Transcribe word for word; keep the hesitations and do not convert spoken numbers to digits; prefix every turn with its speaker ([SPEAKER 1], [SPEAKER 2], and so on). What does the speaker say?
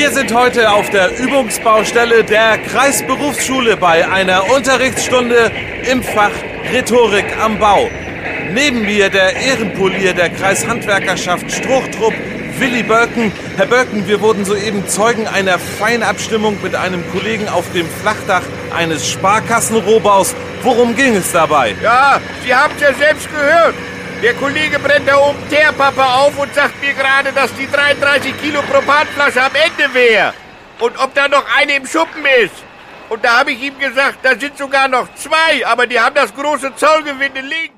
[SPEAKER 1] Wir sind heute auf der Übungsbaustelle der Kreisberufsschule bei einer Unterrichtsstunde im Fach Rhetorik am Bau. Neben mir der Ehrenpolier der Kreishandwerkerschaft Struchtrupp, Willi Bölken. Herr Bölken, wir wurden soeben Zeugen einer Feinabstimmung mit einem Kollegen auf dem Flachdach eines Sparkassenrohbaus. Worum ging es dabei?
[SPEAKER 2] Ja, Sie haben es ja selbst gehört. Der Kollege brennt da oben Teerpappe auf und sagt mir gerade, dass die dreiunddreißig Kilo Propanflasche am Ende wäre. Und ob da noch eine im Schuppen ist. Und da habe ich ihm gesagt, da sind sogar noch zwei, aber die haben das große Zollgewinde links.